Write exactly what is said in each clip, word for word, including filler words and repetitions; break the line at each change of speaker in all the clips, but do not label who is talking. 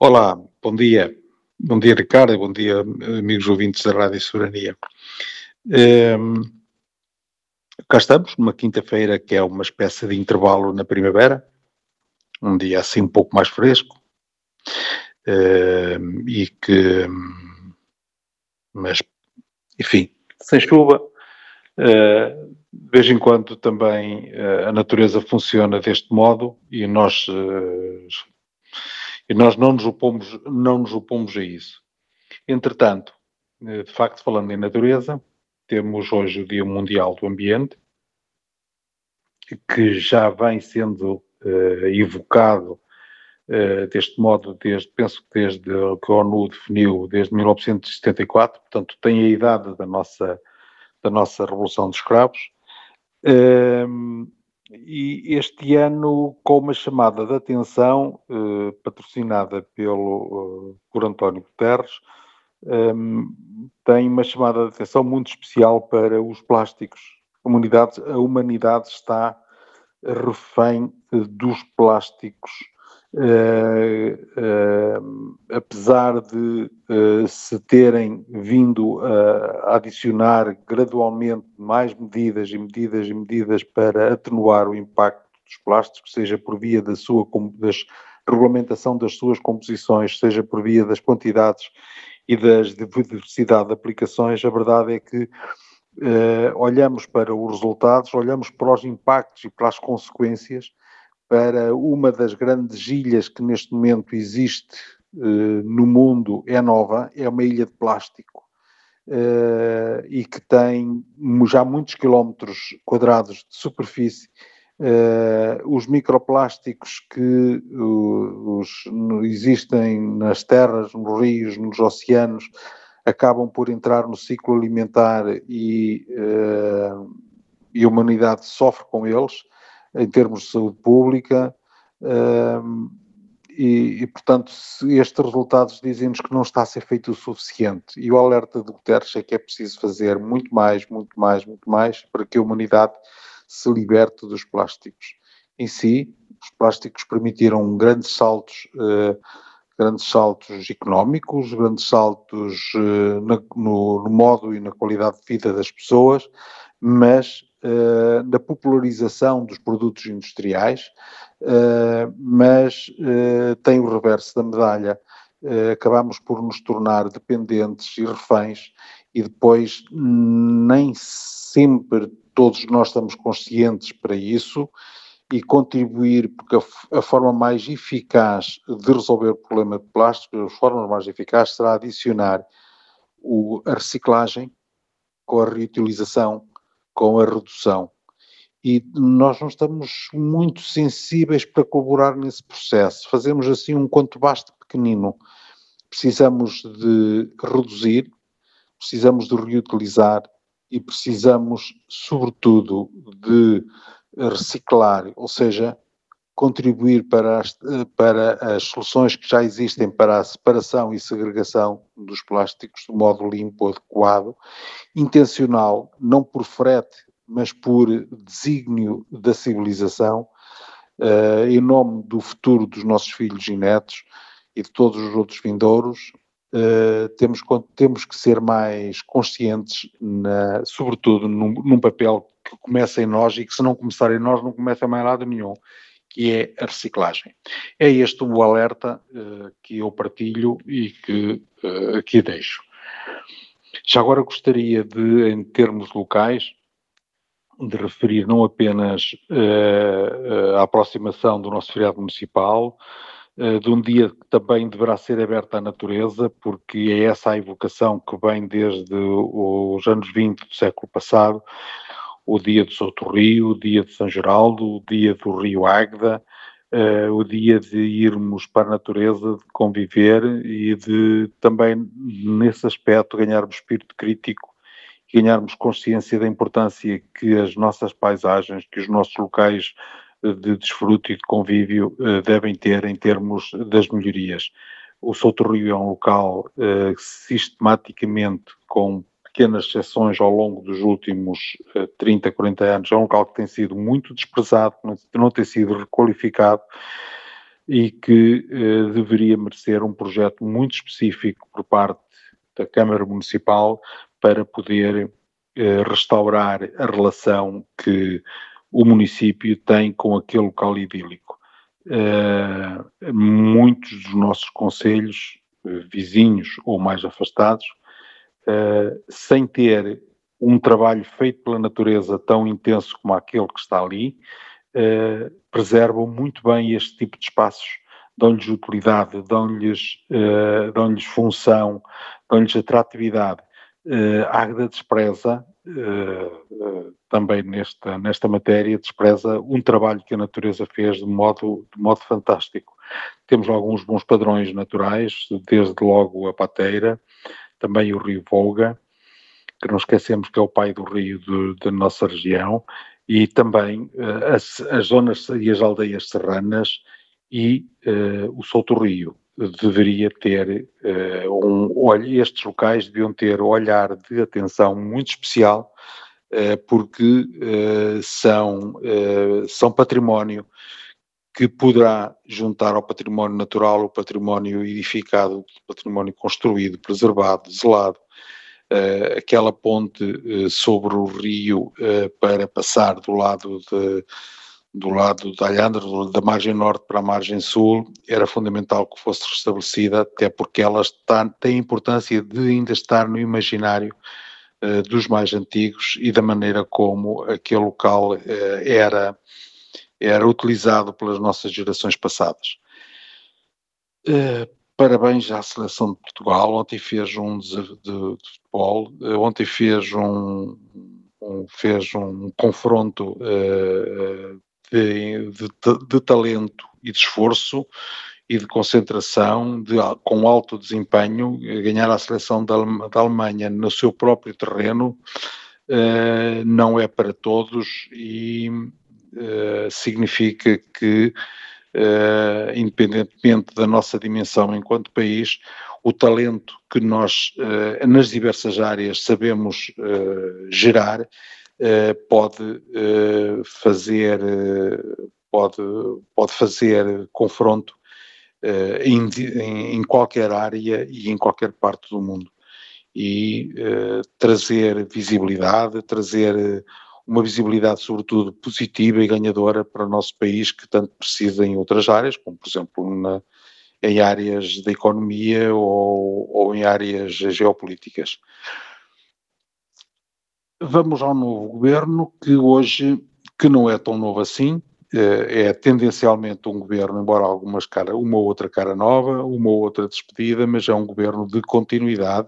Olá, bom dia. Bom dia, Ricardo, e bom dia, amigos ouvintes da Rádio Soberania. Ehm, Cá estamos, numa quinta-feira que é uma espécie de intervalo na primavera, um dia assim um pouco mais fresco, ehm, e que, mas, enfim, sem chuva. Eh, de vez em quando também eh, a natureza funciona deste modo e nós, eh, e nós não nos opomos, não nos opomos a isso. Entretanto, eh, de facto, falando em natureza, temos hoje o Dia Mundial do Ambiente, que já vem sendo uh, evocado uh, deste modo, desde, penso que desde que a ONU definiu, desde mil novecentos e setenta e quatro, portanto tem a idade da nossa, da nossa Revolução dos Escravos. Uh, e este ano, com uma chamada de atenção, uh, patrocinada pelo, uh, por António Guterres, um, tem uma chamada de atenção muito especial para os plásticos. A humanidade, a humanidade está refém dos plásticos, uh, uh, apesar de uh, se terem vindo a adicionar gradualmente mais medidas e medidas e medidas para atenuar o impacto dos plásticos, seja por via da sua das regulamentação das suas composições, seja por via das quantidades e da diversidade de aplicações. A verdade é que Uh, olhamos para os resultados, olhamos para os impactos e para as consequências, para uma das grandes ilhas que neste momento existe uh, no mundo, é nova, é uma ilha de plástico, uh, e que tem já muitos quilómetros quadrados de superfície. Uh, os microplásticos que uh, os, existem nas terras, nos rios, nos oceanos, acabam por entrar no ciclo alimentar e, uh, e a humanidade sofre com eles, em termos de saúde pública, uh, e, e, portanto, estes resultados dizem-nos que não está a ser feito o suficiente. E o alerta de Guterres é que é preciso fazer muito mais, muito mais, muito mais, para que a humanidade se liberte dos plásticos. Em si, os plásticos permitiram grandes saltos uh, grandes saltos económicos, grandes saltos uh, na, no, no modo e na qualidade de vida das pessoas, mas uh, na popularização dos produtos industriais, uh, mas uh, tem o reverso da medalha. Uh, acabamos por nos tornar dependentes e reféns e depois nem sempre todos nós estamos conscientes para isso, e contribuir, porque a, a forma mais eficaz de resolver o problema de plástico, as formas mais eficazes será adicionar o, a reciclagem com a reutilização, com a redução. E nós não estamos muito sensíveis para colaborar nesse processo. Fazemos assim um quanto basta pequenino. Precisamos de reduzir, precisamos de reutilizar e precisamos, sobretudo, de reciclar, ou seja, contribuir para as, para as soluções que já existem para a separação e segregação dos plásticos de modo limpo, adequado, intencional, não por frete, mas por desígnio da civilização, uh, em nome do futuro dos nossos filhos e netos e de todos os outros vindouros. Uh, temos, temos que ser mais conscientes, na, sobretudo num, num papel que começa em nós e que, se não começar em nós, não começa mais nada nenhum, que é a reciclagem. É este o alerta uh, que eu partilho e que uh, aqui deixo. Já agora gostaria de, em termos locais, de referir não apenas uh, a aproximação do nosso feriado municipal, uh, de um dia que também deverá ser aberto à natureza, porque é essa a evocação que vem desde os anos vinte do século passado, o dia do Souto Rio, o dia de São Geraldo, o dia do Rio Águeda, uh, o dia de irmos para a natureza, de conviver e de também, nesse aspecto, ganharmos espírito crítico, ganharmos consciência da importância que as nossas paisagens, que os nossos locais de desfrute e de convívio uh, devem ter em termos das melhorias. O Souto Rio é um local uh, sistematicamente, com pequenas exceções ao longo dos últimos uh, trinta, quarenta anos, é um local que tem sido muito desprezado, não, não tem sido requalificado, e que eh, deveria merecer um projeto muito específico por parte da Câmara Municipal para poder eh, restaurar a relação que o município tem com aquele local idílico. Uh, muitos dos nossos concelhos, uh, vizinhos ou mais afastados, uh, sem ter um trabalho feito pela natureza tão intenso como aquele que está ali, uh, preservam muito bem este tipo de espaços, dão-lhes utilidade, dão-lhes, uh, dão-lhes função, dão-lhes atratividade. Uh, a Águeda despreza, uh, uh, também nesta, nesta matéria, despreza um trabalho que a natureza fez de modo, de modo fantástico. Temos alguns bons padrões naturais, desde logo a Pateira, também o Rio Volga, que não esquecemos que é o pai do rio da nossa região, e também uh, as, as zonas e as aldeias serranas e uh, o Souto Rio. Deveria ter uh, um olho, estes locais deviam ter um olhar de atenção muito especial, uh, porque uh, são, uh, são património que poderá juntar ao património natural, o património edificado, o património construído, preservado, zelado, uh, aquela ponte uh, sobre o rio uh, para passar do lado de do lado da Alhandra, da margem norte para a margem sul, era fundamental que fosse restabelecida, até porque ela está, tem a importância de ainda estar no imaginário uh, dos mais antigos e da maneira como aquele local uh, era, era utilizado pelas nossas gerações passadas. Uh, parabéns à seleção de Portugal, ontem fez um desafio de, de futebol, uh, ontem fez um, um, fez um confronto uh, De, de, de talento e de esforço e de concentração, de, com alto desempenho, ganhar a seleção da, da Alemanha no seu próprio terreno uh, não é para todos e uh, significa que, uh, independentemente da nossa dimensão enquanto país, o talento que nós, uh, nas diversas áreas, sabemos uh, gerar, Uh, pode uh, fazer uh, pode, pode fazer confronto uh, em, em, em qualquer área e em qualquer parte do mundo e uh, trazer visibilidade, trazer uma visibilidade sobretudo positiva e ganhadora para o nosso país que tanto precisa em outras áreas, como por exemplo na, em áreas da economia ou, ou em áreas geopolíticas. Vamos ao novo governo, que hoje, que não é tão novo assim, é tendencialmente um governo, embora algumas cara, uma ou outra cara nova, uma ou outra despedida, mas é um governo de continuidade.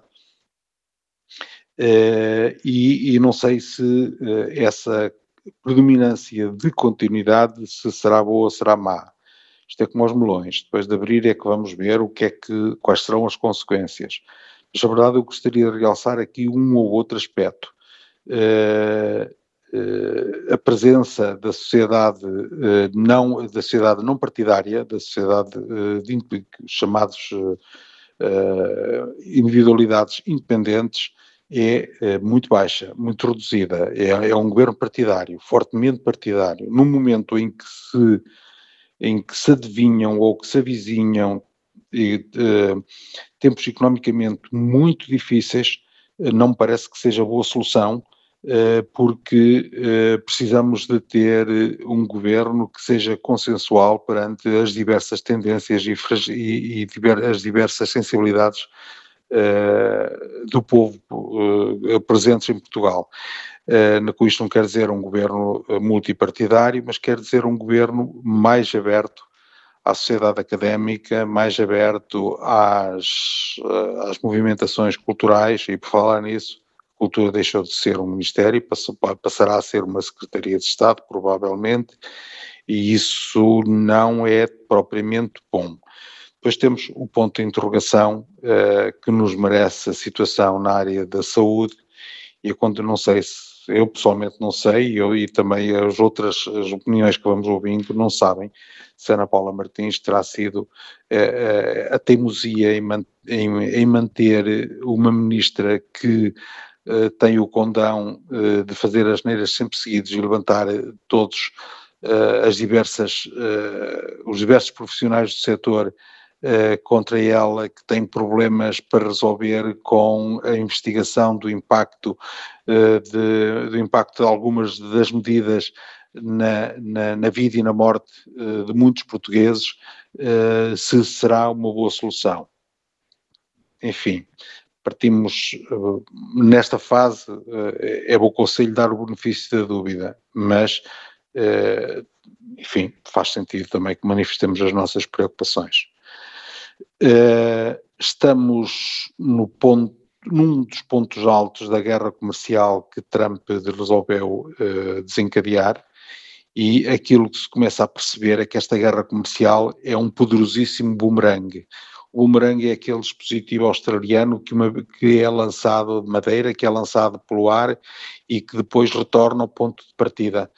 E, e não sei se essa predominância de continuidade se será boa ou será má. Isto é como aos melões, depois de abrir é que vamos ver o que é que, quais serão as consequências. Mas, na verdade, eu gostaria de realçar aqui um ou outro aspecto. Uh, uh, a presença da sociedade uh, não da sociedade não partidária, da sociedade uh, de, chamados uh, individualidades independentes é uh, muito baixa, muito reduzida. É, é um governo partidário, fortemente partidário. No momento em que se em que se adivinham ou que se avizinham uh, tempos economicamente muito difíceis, uh, não me parece que seja boa solução, porque precisamos de ter um governo que seja consensual perante as diversas tendências e, e, e diver, as diversas sensibilidades uh, do povo uh, presentes em Portugal. Uh, com isto não quer dizer um governo multipartidário, mas quer dizer um governo mais aberto à sociedade académica, mais aberto às, às movimentações culturais, e por falar nisso, Cultura deixou de ser um ministério, passou, passará a ser uma Secretaria de Estado, provavelmente, e isso não é propriamente bom. Depois temos o ponto de interrogação uh, que nos merece a situação na área da saúde, e eu quando não sei se, eu pessoalmente não sei, eu, e também as outras as opiniões que vamos ouvindo não sabem se Ana Paula Martins terá sido uh, a teimosia em, man, em, em manter uma ministra que Uh, tem o condão uh, de fazer as neiras sempre seguidos e levantar uh, todos uh, as diversas, uh, os diversos profissionais do setor uh, contra ela, que têm problemas para resolver com a investigação do impacto, uh, de, do impacto de algumas das medidas na, na, na vida e na morte uh, de muitos portugueses, uh, se será uma boa solução. Enfim, partimos uh, nesta fase, uh, é bom conselho dar o benefício da dúvida, mas, uh, enfim, faz sentido também que manifestemos as nossas preocupações. Uh, estamos no ponto, num dos pontos altos da guerra comercial que Trump resolveu uh, desencadear, e aquilo que se começa a perceber é que esta guerra comercial é um poderosíssimo boomerang. O boomerang é aquele dispositivo australiano que, uma, que é lançado de madeira, que é lançado pelo ar e que depois retorna ao ponto de partida,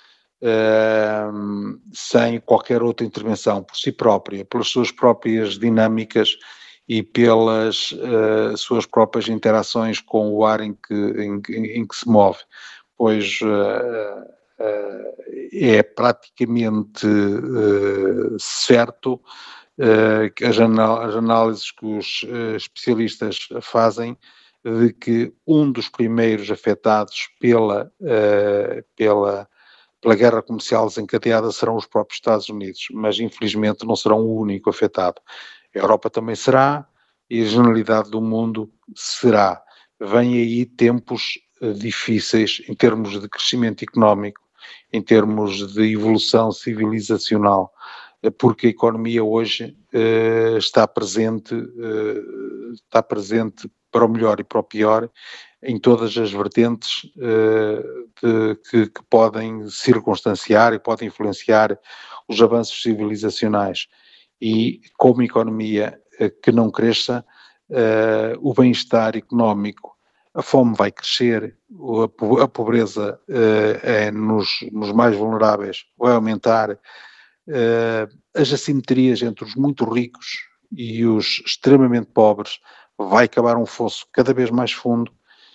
uh, sem qualquer outra intervenção, por si própria, pelas suas próprias dinâmicas e pelas uh, suas próprias interações com o ar em que, em, em que se move. Pois uh, uh, é praticamente uh, certo Uh, as, anal- as análises que os uh, especialistas fazem de que um dos primeiros afetados pela, uh, pela, pela guerra comercial desencadeada serão os próprios Estados Unidos, mas infelizmente não serão o único afetado. A Europa também será e a generalidade do mundo será. Vêm aí tempos uh, difíceis em termos de crescimento económico, em termos de evolução civilizacional, porque a economia hoje uh, está presente, uh, está presente para o melhor e para o pior, em todas as vertentes uh, de, que, que podem circunstanciar e podem influenciar os avanços civilizacionais. E com uma economia uh, que não cresça, uh, o bem-estar económico, a fome vai crescer, a, a pobreza uh, é nos, nos mais vulneráveis vai aumentar. Uh, as assimetrias entre os muito ricos e os extremamente pobres vai acabar um fosso cada vez mais fundo,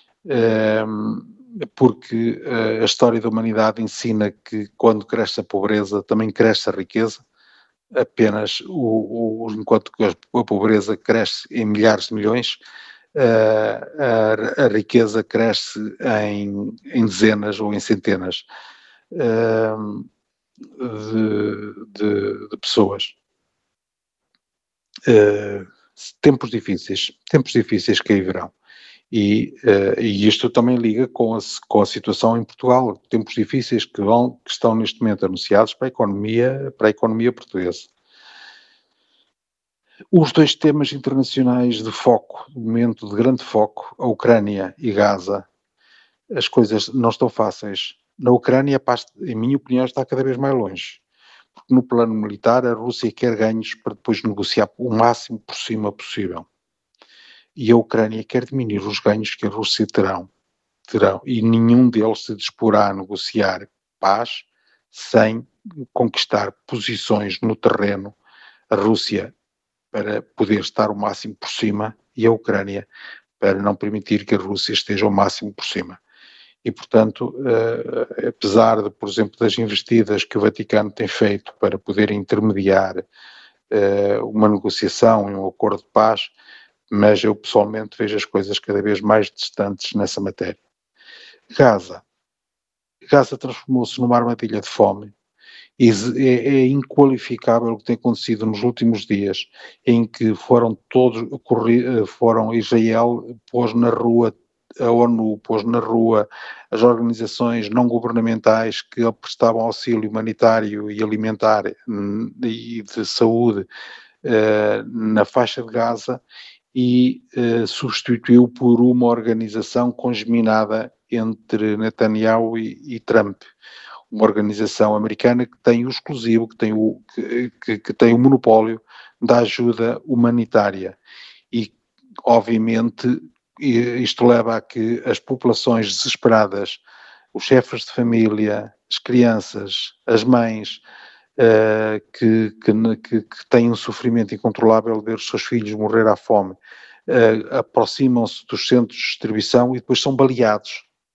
uh, porque uh, a história da humanidade ensina que quando cresce a pobreza também cresce a riqueza, apenas o, o, enquanto que a pobreza cresce em milhares de milhões, uh, a, a riqueza cresce em, em dezenas ou em centenas. Uh, De, de, de pessoas. Uh, tempos difíceis, tempos difíceis que aí virão. E, uh, e isto também liga com a, com a situação em Portugal, tempos difíceis que, vão, que estão neste momento anunciados para a economia, para a economia portuguesa. Os dois temas internacionais de foco, de momento de grande foco, a Ucrânia e Gaza, as coisas não estão fáceis. Na Ucrânia, em minha opinião, está cada vez mais longe. Porque no plano militar a Rússia quer ganhos para depois negociar o máximo por cima possível. E a Ucrânia quer diminuir os ganhos que a Rússia terão, terão. E nenhum deles se disporá a negociar paz sem conquistar posições no terreno. A Rússia para poder estar o máximo por cima e a Ucrânia para não permitir que a Rússia esteja o máximo por cima. E, portanto, uh, apesar, de, por exemplo, das investidas que o Vaticano tem feito para poder intermediar uh, uma negociação e um acordo de paz, mas eu pessoalmente vejo as coisas cada vez mais distantes nessa matéria. Gaza. Gaza transformou-se numa armadilha de fome. E é, é inqualificável o que tem acontecido nos últimos dias, em que foram todos, foram Israel pôs na rua, a ONU pôs na rua as organizações não governamentais que prestavam auxílio humanitário e alimentar e de saúde uh, na faixa de Gaza e uh, substituiu por uma organização congeminada entre Netanyahu e, e Trump. Uma organização americana que tem o exclusivo, que tem o, que, que, que tem o monopólio da ajuda humanitária. E, obviamente, isto leva a que as populações desesperadas, os chefes de família, as crianças, as mães, uh, que, que, que têm um sofrimento incontrolável de ver os seus filhos morrer à fome, uh, aproximam-se dos centros de distribuição e depois são baleados.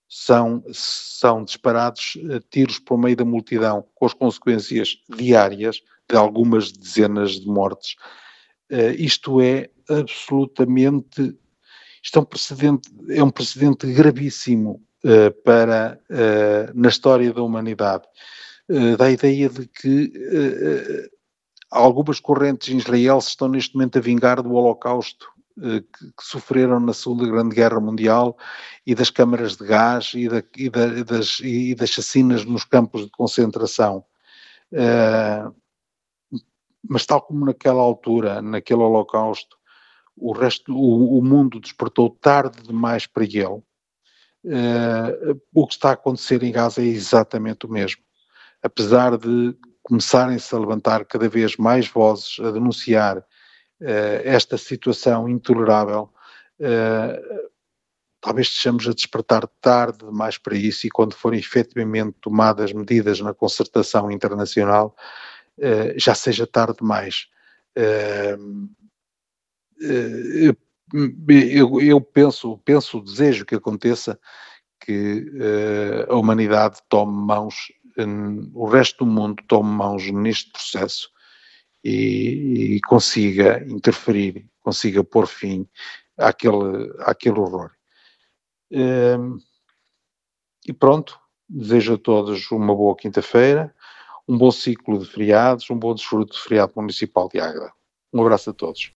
são, são disparados uh, tiros por meio da multidão, com as consequências diárias de algumas dezenas de mortes. Uh, isto é absolutamente, isto é um precedente, é um precedente gravíssimo uh, para, uh, na história da humanidade. Uh, dá a ideia de que uh, algumas correntes em Israel se estão neste momento a vingar do Holocausto uh, que, que sofreram na Segunda Grande Guerra Mundial e das câmaras de gás e, da, e, da, das, e das chacinas nos campos de concentração. Uh, mas tal como naquela altura, naquele Holocausto, o resto, o, o mundo despertou tarde demais para ele. Uh, o que está a acontecer em Gaza é exatamente o mesmo. Apesar de começarem-se a levantar cada vez mais vozes a denunciar uh, esta situação intolerável, uh, talvez estejamos a despertar tarde demais para isso, e quando forem efetivamente tomadas medidas na concertação internacional, uh, já seja tarde demais. Uh, uh, eu, eu penso, penso, desejo que aconteça que uh, a humanidade tome mãos, um, o resto do mundo tome mãos neste processo e, e consiga interferir, consiga pôr fim àquele, àquele horror. Um, e pronto, desejo a todos uma boa quinta-feira, um bom ciclo de feriados, um bom desfruto de feriado municipal de Águeda. Um abraço a todos.